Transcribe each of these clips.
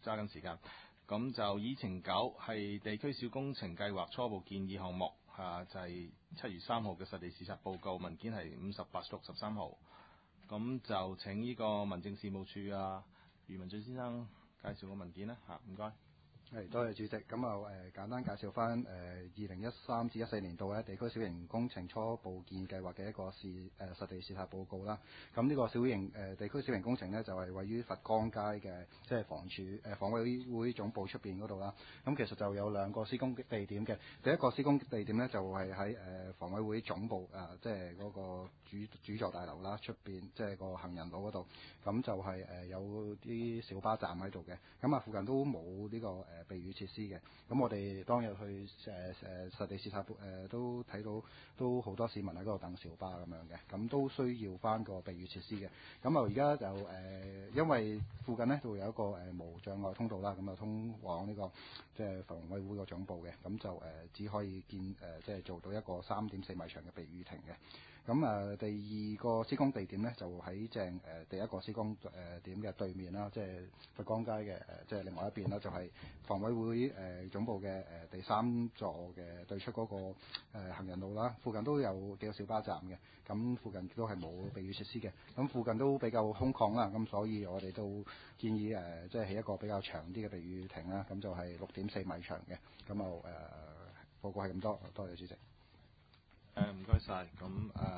揸緊時間。咁就議程9係地區小工程計劃初步建議項目，就係7月3號嘅實地視察報告，文件係58/63號。咁就請呢個民政事務處余文俊先生介紹個文件啦，唔該。 係，多謝主席。咁簡單介紹翻2013至14年度嘅地區小型工程初步建議計劃嘅一個實地視察報告啦。咁呢個地區小型工程呢，就係位於佛光街嘅即係房委會總部出邊嗰度啦。咁其實就有2個施工地點嘅。第一個施工地點呢，就係喺房委會總部即係嗰個主座大樓啦出邊，即係個行人路嗰度。咁就係有啲小巴站喺度嘅。咁附近都冇呢個避雨設施嘅。咁我哋當日去實地視察都睇到都好多市民喺嗰度等小巴咁樣嘅，咁都需要翻個避雨設施嘅。咁而家就因為附近呢就會有一個無障礙通道啦，咁通往呢個即係房委會個總部嘅，咁就只可以即係做到一個3.4米長嘅避雨亭嘅。咁第二個施工地點呢，就喺正第一個施工點嘅對面啦，即係佛光街嘅即係另外一邊啦，就係房委會總部嘅第3座嘅對出嗰個行人路啦。附近都有幾個小巴站嘅，咁附近都係冇避雨設施嘅。咁附近都比較空曠啦，咁所以我哋都建議即係起一個比較長啲嘅避雨亭啦。咁就係6.4米長嘅。咁報告係咁多，多謝主席。 唔該晒。咁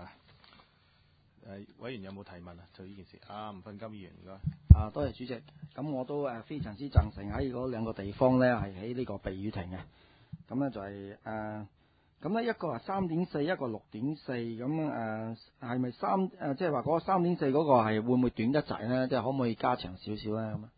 委員有冇提問啊？就呢件事，吳訓金議員唔該。 多謝主席。咁我都非常之贊成喺嗰2個地方咧係起呢個避雨亭嘅。咁咧就係咁咧一個係3.4，一個6.4。咁係咪即係話嗰個3.4嗰個係會唔會短得滯咧？即係可唔可以加長少少咧？咁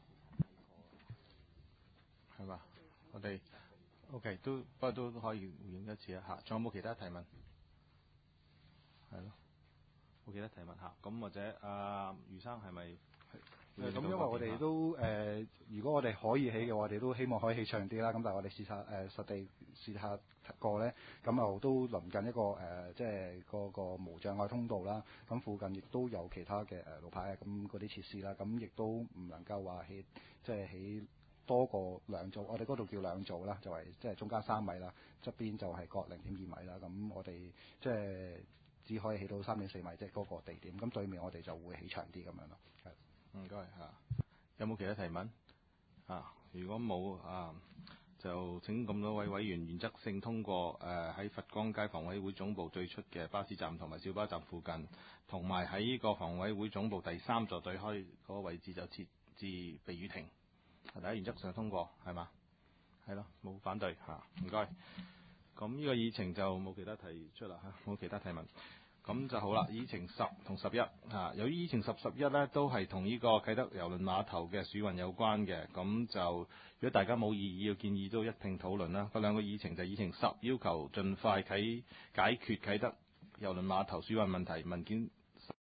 係嘛？我哋 OK 不過都可以回應一次一下。仲有冇其他提問？係咯，冇其他提問嚇。咁或者余生係咪？ 咁因為我哋都如果我哋可以起嘅話，我哋都希望可以起長啲啦。咁但係我哋實地視察過咧，咁都鄰近一個即係個無障礙通道啦。咁附近亦都有其他嘅路牌咁嗰啲設施啦。咁亦都唔能夠話即係起多過2組，我哋嗰度叫2組啦，就係即係中間3米啦，側邊就係各0.2米啦。咁我哋即係只可以起到3.4米，即係嗰個地點。咁對面我哋就會起長啲咁樣咯。 唔該有冇其他提問？如果冇就請咁多位委員原則性通過喺佛光街房委會總部對出嘅巴士站同埋小巴站附近，同埋喺呢個房委會總部第3座對開嗰個位置就設置避雨亭。大家原則上通過係嘛？係咯，冇反對唔該。咁呢個議程就冇其他提出啦冇其他提問。咁就好啦。議程10同11由於議程10、11呢都係同呢個啟德郵輪碼頭嘅暑運有關嘅，咁就如果大家冇異議要建議都一併討論啦。嗰2個議程就係議程10要求盡快解決啟德郵輪碼頭暑運問題，